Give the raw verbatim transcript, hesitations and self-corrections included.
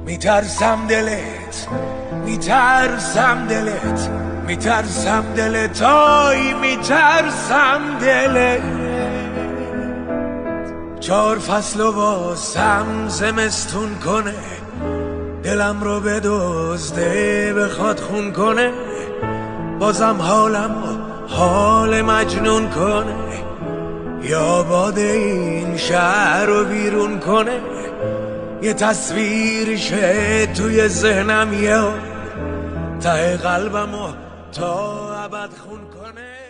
میترسم دلت، میترسم دلت، میترسم دلت، آی میترسم دلت. چهار فصل و واسم زمستون کنه، دلم رو بدزده بخواد خون کنه، بازم حالم حال مجنون کنه، یا باد این شهر رو بیرون کنه. یه تصویرشه توی ذهنم، یه ته قلبمو تا ابد خون کنه.